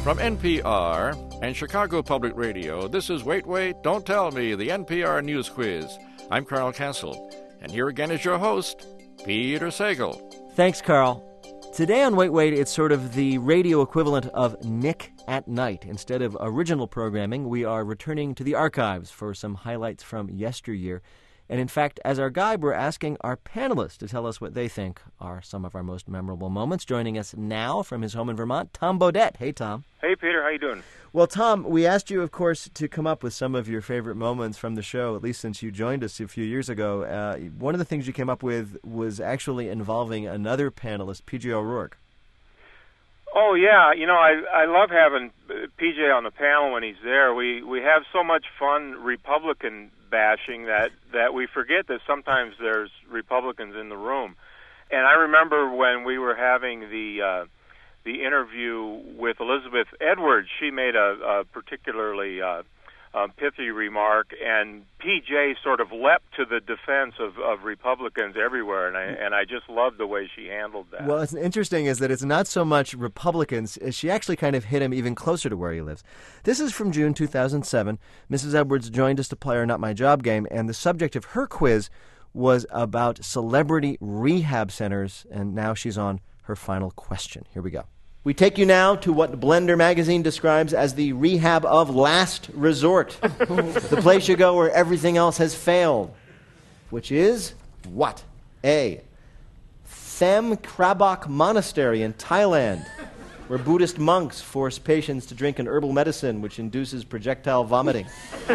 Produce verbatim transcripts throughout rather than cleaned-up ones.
From N P R and Chicago Public Radio, this is Wait, Wait, Don't Tell Me, the N P R News Quiz. I'm Carl Castle, and here again is your host, Peter Sagal. Thanks, Carl. Today on Wait, Wait, it's sort of the radio equivalent of Nick at Night. Instead of original programming, we are returning to the archives for some highlights from yesteryear. And in fact, as our guide, we're asking our panelists to tell us what they think are some of our most memorable moments. Joining us now from his home in Vermont, Tom Bodett. Hey, Tom. Hey, Peter. How you doing? Well, Tom, we asked you, of course, to come up with some of your favorite moments from the show, at least since you joined us a few years ago. Uh, one of the things you came up with was actually involving another panelist, P J O'Rourke. Oh, yeah. You know, I I love having P J on the panel when he's there. We we have so much fun Republican bashing that, that we forget that sometimes there's Republicans in the room. And I remember when we were having the uh, the interview with Elizabeth Edwards, she made a, a particularly uh, um, pithy remark, and P J sort of leapt to the defense of, of Republicans everywhere, and I and I just loved the way she handled that. Well, what's interesting is that it's not so much Republicans. She actually kind of hit him even closer to where he lives. This is from June two thousand seven. Missus Edwards joined us to play our Not My Job game, and the subject of her quiz was about celebrity rehab centers, and now she's on her final question. Here we go. We take you now to what Blender magazine describes as the rehab of last resort. The place you go where everything else has failed. Which is what? A. Them Krabak Monastery in Thailand, where Buddhist monks force patients to drink an herbal medicine which induces projectile vomiting.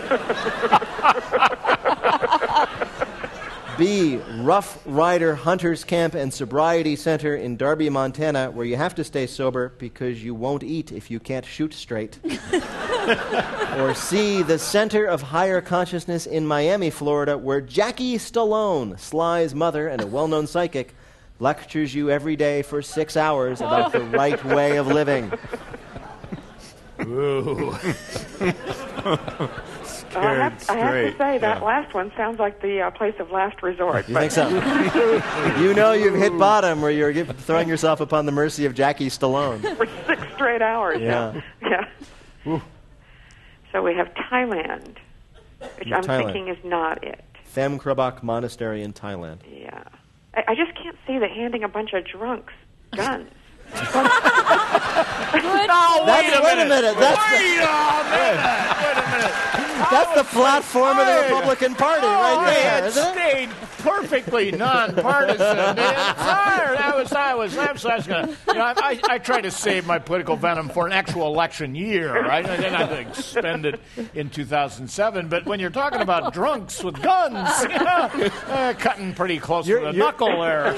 B. Rough Rider Hunters Camp and Sobriety Center in Darby, Montana, where you have to stay sober because you won't eat if you can't shoot straight. Or C. The Center of Higher Consciousness in Miami, Florida, where Jackie Stallone, Sly's mother and a well-known psychic, lectures you every day for six hours about the right way of living. Ooh. I have, I have to say, that yeah. last one sounds like the uh, place of last resort. You think so? You know you've hit bottom where you're throwing yourself upon the mercy of Jackie Stallone. For six straight hours. Yeah. Yeah. yeah. So we have Thailand, which I'm Thailand. thinking is not it. Them Krabak Monastery in Thailand. Yeah. I, I just can't see the handing a bunch of drunks guns. no, wait, That's, a wait a minute. That's wait the, a minute. Wait a minute. That's the platform of the Republican Party oh, right there, it isn't it? stayed perfectly nonpartisan the entire. I was, I was, I was, I was gonna, you know, I, I, I try to save my political venom for an actual election year, right? I didn't have to expend it in two thousand seven. But when you're talking about drunks with guns, you know, uh, cutting pretty close You're, to the you're, knuckle there.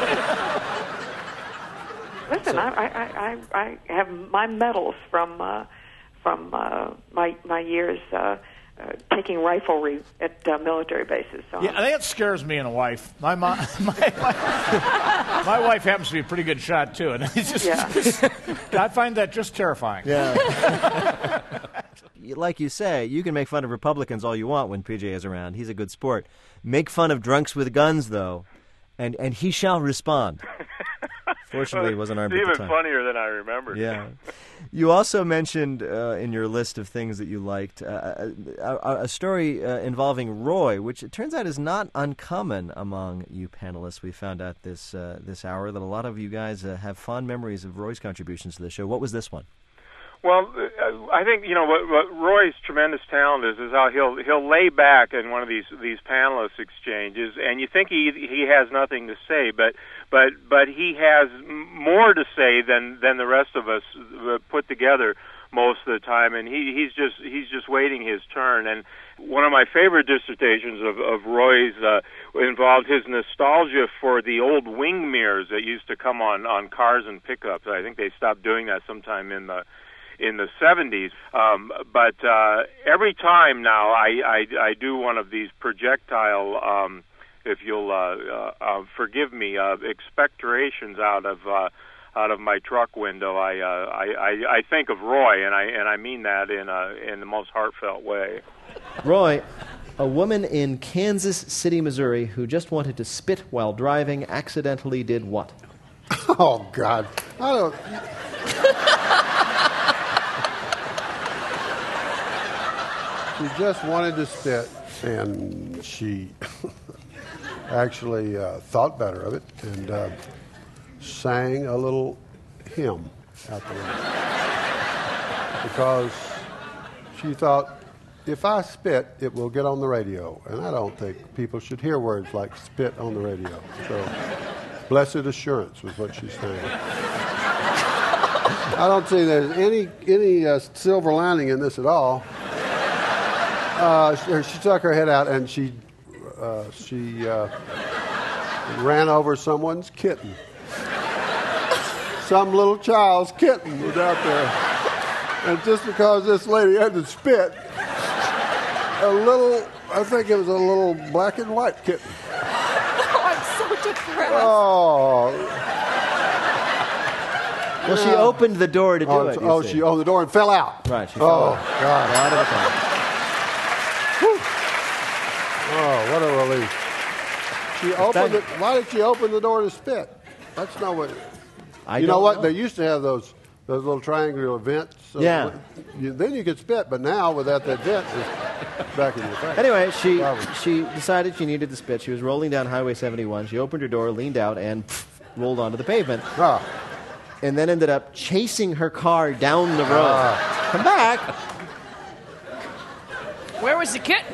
Listen, I, I, I, I have my medals from uh, from uh, my my years uh, uh, taking riflery at uh, military bases. So yeah, that scares me and a wife. My mom, my, my, my wife happens to be a pretty good shot too, and it's just, yeah. just I find that just terrifying. Yeah. Like you say, you can make fun of Republicans all you want when P J is around. He's a good sport. Make fun of drunks with guns, though, and and he shall respond. Fortunately, he wasn't armed it's at the even time. funnier than I remembered. Yeah. You also mentioned uh, in your list of things that you liked uh, a, a story uh, involving Roy, which it turns out is not uncommon among you panelists. We found out this uh, this hour that a lot of you guys uh, have fond memories of Roy's contributions to the show. What was this one? Well, I think you know what, what Roy's tremendous talent is is how he'll he'll lay back in one of these these panelist exchanges, and you think he he has nothing to say, but but but he has more to say than than the rest of us put together most of the time, and he he's just he's just waiting his turn. And one of my favorite dissertations of of Roy's uh, involved his nostalgia for the old wing mirrors that used to come on on cars and pickups. I think they stopped doing that sometime in the in the seventies, um, but uh, every time now I, I, I do one of these projectile, um, if you'll uh, uh, uh, forgive me, uh, expectorations out of uh, out of my truck window. I, uh, I, I I think of Roy, and I and I mean that in a, in the most heartfelt way. Roy, a woman in Kansas City, Missouri, who just wanted to spit while driving, accidentally did what? Oh God, I don't. she just wanted to spit, and she actually uh, thought better of it and uh, sang a little hymn afterwards. Because she thought, if I spit, it will get on the radio. And I don't think people should hear words like spit on the radio. So, blessed assurance was what she's saying. I don't see there's any any uh, silver lining in this at all. Uh, she, she stuck her head out and she uh, she uh, ran over someone's kitten. Some little child's kitten was out there. And just because this lady had to spit, a little, I think it was a little black and white kitten. Oh, I'm so depressed. Oh. Well, she opened the door to do oh, it. Oh, see. she opened the door and fell out. Right, she fell oh, out. God. Out of the car. Oh, what a relief. She opened it. Why did she open the door to spit? That's not what... I you know don't what? know. They used to have those those little triangular vents. So Yeah. You, then you could spit, but now without that vent, it's back in your face. Anyway, she Probably. she decided she needed to spit. She was rolling down Highway seventy-one. She opened her door, leaned out, and pff, rolled onto the pavement. Ah. And then ended up chasing her car down the road. Ah. Come back. Where was the kitten?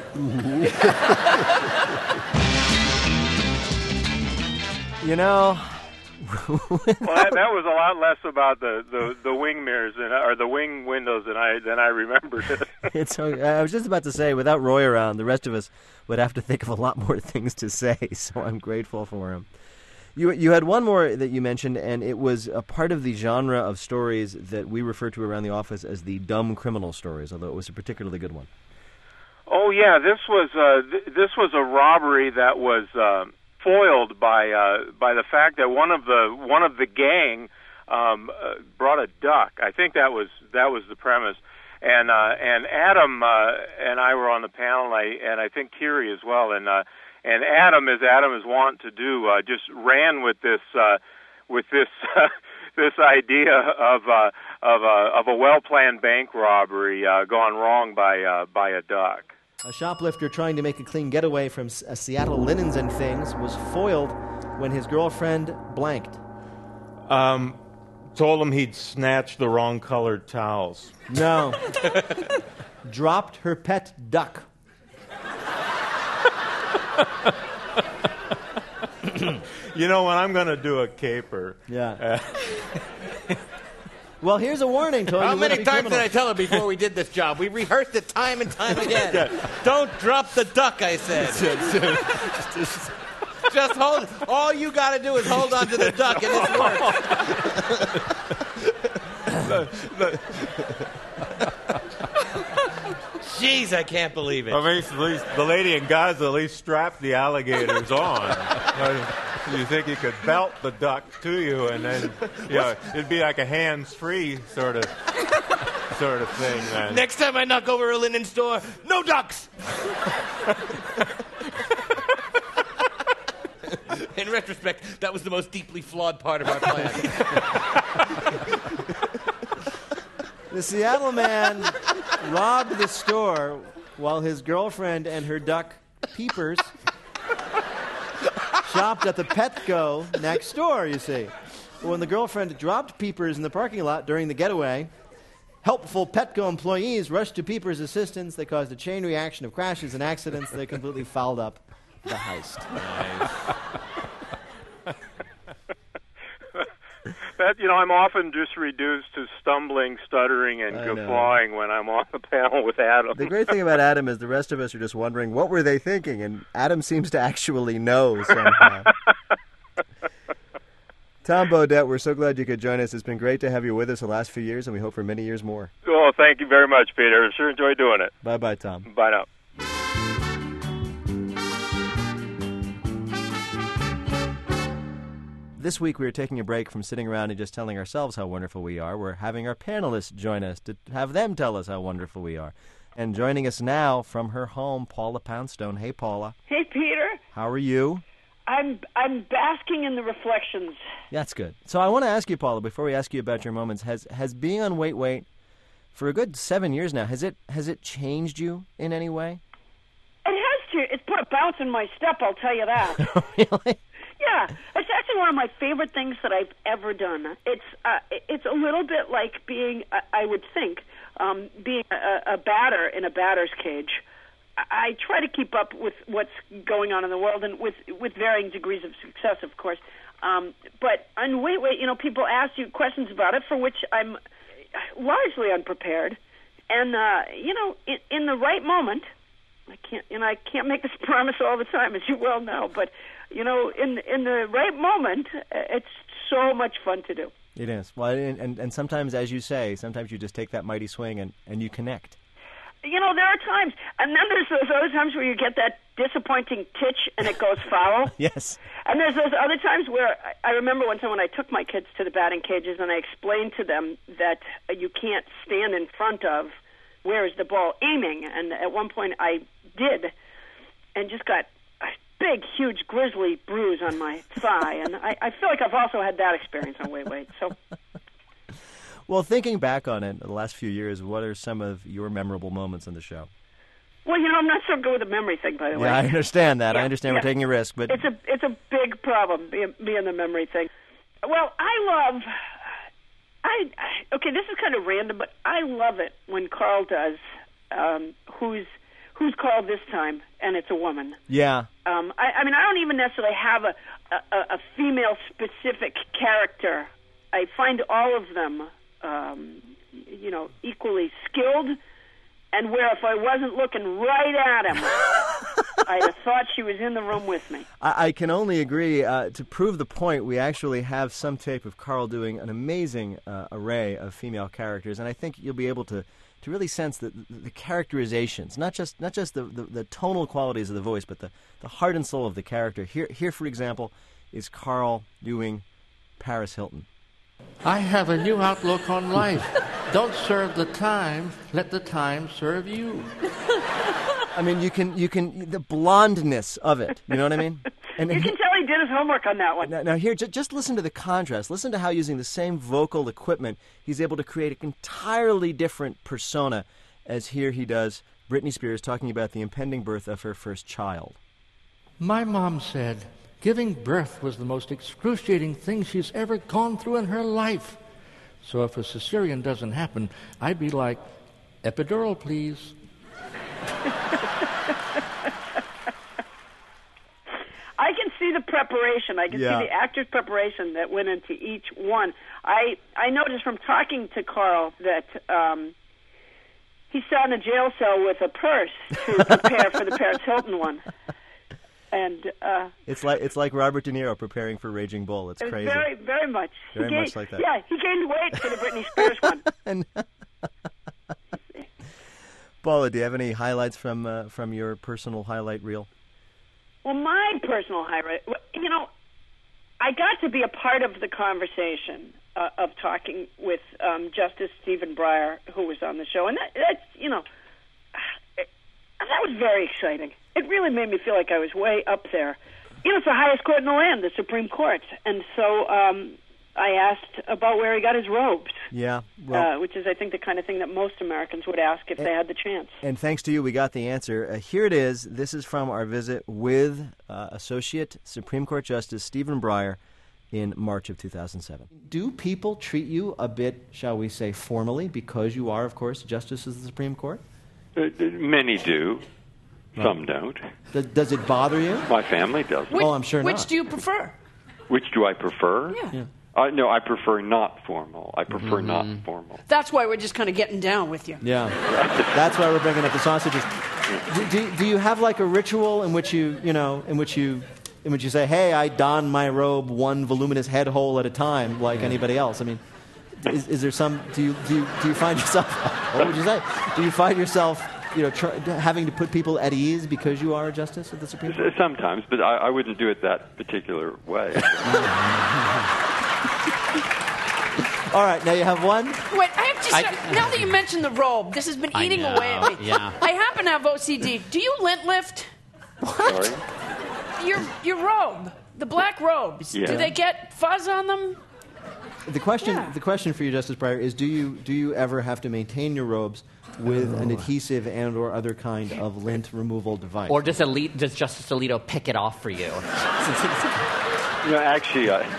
You know... Well, that, that was a lot less about the, the, the wing mirrors than, or the wing windows than I than I remembered it. It's. I was just about to say, without Roy around, the rest of us would have to think of a lot more things to say. So I'm grateful for him. You you had one more that you mentioned, and it was a part of the genre of stories that we refer to around the office as the dumb criminal stories, although it was a particularly good one. Oh yeah, this was uh, th- this was a robbery that was uh, foiled by uh, by the fact that one of the one of the gang um, uh, brought a duck. I think that was that was the premise. And uh, and Adam uh, and I were on the panel, and I, and I think Kiri as well. And uh, and Adam, as Adam is wont to do, uh, just ran with this uh, with this uh, this idea of uh, of a of a well planned bank robbery uh, gone wrong by uh, by a duck. A shoplifter trying to make a clean getaway from S- a Seattle Linens and Things was foiled when his girlfriend blanked. Um, told him he'd snatched the wrong colored towels. No. Dropped her pet duck. You know, when I'm going to do a caper... Yeah. Uh, well, here's a warning. Told How you many would be times criminal. did I tell her before we did this job? We rehearsed it time and time again. Don't drop the duck, I said. Just hold. All you got to do is hold on to the duck, and it works. Jeez, I can't believe it. I mean, at least the lady in Gaza at least strapped the alligators on. You think you could belt the duck to you, and then you know, it'd be like a hands-free sort of sort of thing. Then. Next time I knock over a linen store, no ducks. In retrospect, that was the most deeply flawed part of our plan. The Seattle man robbed the store while his girlfriend and her duck, Peepers, shopped at the Petco next door, you see. When the girlfriend dropped Peepers in the parking lot during the getaway, helpful Petco employees rushed to Peepers' assistance. They caused a chain reaction of crashes and accidents. They completely fouled up the heist. Nice. That, you know, I'm often just reduced to stumbling, stuttering, and I know. guffawing when I'm on the panel with Adam. The great thing about Adam is the rest of us are just wondering, what were they thinking? And Adam seems to actually know somehow. Tom Bodett, we're so glad you could join us. It's been great to have you with us the last few years, and we hope for many years more. Oh, thank you very much, Peter. I sure enjoyed doing it. Bye-bye, Tom. Bye now. This week we are taking a break from sitting around and just telling ourselves how wonderful we are. We're having our panelists join us to have them tell us how wonderful we are. And joining us now from her home, Paula Poundstone. Hey, Paula. Hey, Peter. How are you? I'm I'm basking in the reflections. That's good. So I want to ask you, Paula, before we ask you about your moments, has has being on Wait Wait for a good seven years now. Has it has it changed you in any way? It has to. It's put a bounce in my step, I'll tell you that. Really? Yeah, it's actually one of my favorite things that I've ever done. It's uh, it's a little bit like being, uh, I would think, um, being a, a batter in a batter's cage. I, I try to keep up with what's going on in the world, and with with varying degrees of success, of course. Um, but on Wait Wait, you know, people ask you questions about it, for which I'm largely unprepared. And uh, you know, in, in the right moment, I can't, you know, I can't make this promise all the time, as you well know, but. You know, in in the right moment, it's so much fun to do. It is. Well, and, and, and sometimes, as you say, sometimes you just take that mighty swing and, and you connect. You know, there are times, and then there's those other times where you get that disappointing titch and it goes foul. Yes. And there's those other times where I remember one time when I took my kids to the batting cages and I explained to them that you can't stand in front of where is the ball aiming. And at one point I did, and just got big, huge, grizzly bruise on my thigh, and I, I feel like I've also had that experience on Wait Wait. So, well, thinking back on it, the last few years, what are some of your memorable moments on the show? Well, you know, I'm not so good with the memory thing, by the way. Yeah, I understand that. Yeah, I understand yeah. we're taking a risk, but it's a it's a big problem being, being the memory thing. Well, I love. I, I okay, this is kind of random, but I love it when Carl does. Um, who's Who's called this time? And it's a woman. Yeah. Um, I, I mean, I don't even necessarily have a, a, a female-specific character. I find all of them, um, you know, equally skilled, and where if I wasn't looking right at him, I'd have thought she was in the room with me. I, I can only agree. Uh, to prove the point, we actually have some tape of Carl doing an amazing uh, array of female characters, and I think you'll be able to to really sense the, the, the characterizations, not just not just the, the, the tonal qualities of the voice, but the, the heart and soul of the character. Here, here, for example, is Carl doing Paris Hilton. I have a new outlook on life. Don't serve the time, let the time serve you. I mean, you can, you can, the blondness of it, you know what I mean? And you can tell he did his homework on that one. Now, now here, just, just listen to the contrast. Listen to how using the same vocal equipment, he's able to create an entirely different persona, as here he does Britney Spears talking about the impending birth of her first child. My mom said giving birth was the most excruciating thing she's ever gone through in her life. So if a cesarean doesn't happen, I'd be like, epidural, please. I can see the preparation. I can yeah. see the actor's preparation that went into each one. I I noticed from talking to Carl that um, he sat in a jail cell with a purse to prepare for the Paris Hilton one. And uh, it's like it's like Robert De Niro preparing for Raging Bull. It's it crazy. Very, very much. Very he gained, much like that. Yeah, he gained weight for the Britney Spears one. Paula, do you have any highlights from uh, from your personal highlight reel? Well, my personal highlight, you know, I got to be a part of the conversation uh, of talking with um, Justice Stephen Breyer, who was on the show, and that, that's, you know, it, that was very exciting. It really made me feel like I was way up there. You know, it's the highest court in the land, the Supreme Court, and so um, I asked about where he got his robes. Yeah, well, uh, which is, I think, the kind of thing that most Americans would ask if and, they had the chance. And thanks to you, we got the answer. Uh, here it is. This is from our visit with uh, Associate Supreme Court Justice Stephen Breyer in March of two thousand seven. Do people treat you a bit, shall we say, formally, because you are, of course, Justice of the Supreme Court? Uh, many do. Some don't. Does, does it bother you? My family doesn't. Which, oh, I'm sure which not. Which do you prefer? Which do I prefer? Yeah. yeah. Uh, no, I prefer not formal. I prefer mm-hmm. not formal. That's why we're just kind of getting down with you. Yeah. That's why we're bringing up the sausages. Do, do, do you have like a ritual in which you, you know, in which you, in which you say, "Hey, I don my robe one voluminous head hole at a time, like anybody else"? I mean, is, is there some? Do you, do you do you find yourself? What would you say? Do you find yourself, you know, try, having to put people at ease because you are a justice of the Supreme Court? Sometimes, but I, I wouldn't do it that particular way. All right, now you have one. Wait, I have to start, I, now that you mentioned the robe, this has been eating know, away at me. Yeah. I happen to have O C D. Do you lint lift? What? Sorry? Your your robe, the black robes. Yeah. Do they get fuzz on them? The question, Yeah. the question for you, Justice Breyer, is: Do you do you ever have to maintain your robes with an adhesive and or other kind of lint removal device? Or does, Alito, does Justice Alito pick it off for you? You know, actually, I,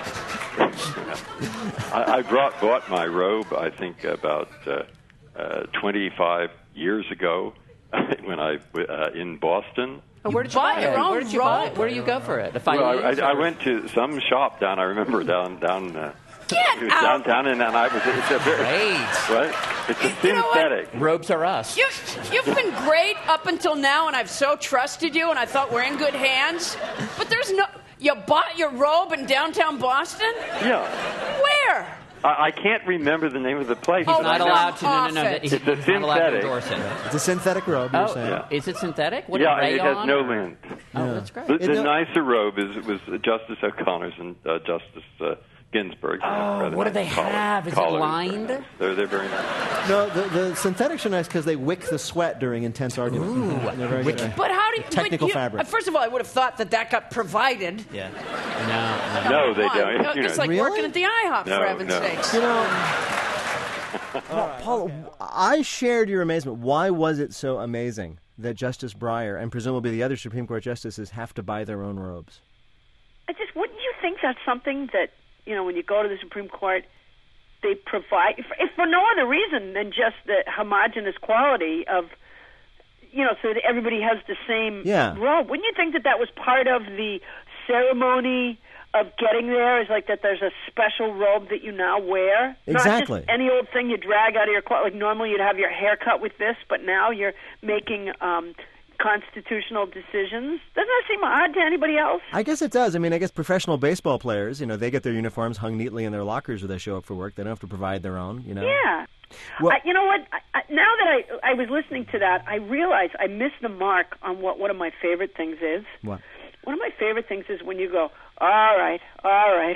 I, I brought bought my robe, I think, about uh, uh, twenty-five years ago when I uh, in Boston. Oh, where did you buy buy your it? own Where did you buy robe? it? Where do you go for it? If I, Well, I, use, I, I or- went to some shop down. I remember down down. Uh, Get it was out. downtown, and, and I was. It's a very Great. right. It's a You know what? synthetic. Robes are us. You, you've been great up until now, and I've so trusted you, and I thought we're in good hands. But there's no... You bought your robe in downtown Boston? Yeah. Where? I, I can't remember the name of the place. Oh, He's not I know- allowed to. No, no, no. Off it. He's It's a not allowed to synthetic. endorse it. It's a synthetic robe. You're Oh, saying? Yeah. is it synthetic? What yeah, a and it has rayon no or- lint. Oh, that's great. The, It the no- nicer robe is was Justice O'Connor's and uh, Justice uh, Ginsburg's. Oh, what do they have? Is it lined? They're they're very nice. No, the, the synthetics are nice because they wick the sweat during intense argument. Ooh, They're very good. But how do you... Technical but you, fabric. First of all, I would have thought that that got provided. Yeah. No, no. No, they Come on. don't. You It's know. like Really? working at the IHOP, No, for heaven's no. sakes. You know, Paul, Paul, I shared your amazement. Why was it so amazing that Justice Breyer and presumably the other Supreme Court justices have to buy their own robes? I just wouldn't you think that's something that, you know, when you go to the Supreme Court, they provide, if, if for no other reason than just the homogenous quality of, you know, so that everybody has the same Yeah. robe. Wouldn't you think that that was part of the ceremony of getting there? Is like that there's a special robe that you now wear? Exactly. Not just any old thing you drag out of your closet. Like normally you'd have your hair cut with this, but now you're making um, constitutional decisions. Doesn't that seem odd to anybody else? I guess it does. I mean, I guess professional baseball players, you know, they get their uniforms hung neatly in their lockers when they show up for work. They don't have to provide their own, you know. Yeah. Well- I, you know what? I, I, now that I I was listening to that, I realized I missed the mark on what one of my favorite things is. What? One of my favorite things is when you go, all right, all right.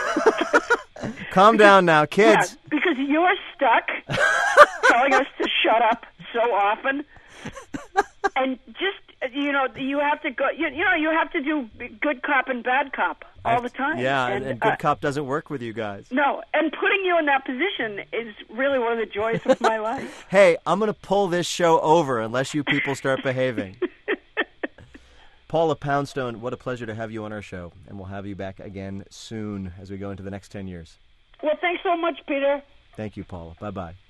Calm down now, kids. Yeah, because you're stuck telling us to shut up so often. And just, you know, you have to go, you, you know, you have to do good cop and bad cop all the time. Yeah, and, and good uh, cop doesn't work with you guys. No, and putting you in that position is really one of the joys of my life. Hey, I'm going to pull this show over unless you people start behaving. Paula Poundstone, what a pleasure to have you on our show, and we'll have you back again soon as we go into the next ten years. Well, thanks so much, Peter. Thank you, Paula. Bye-bye.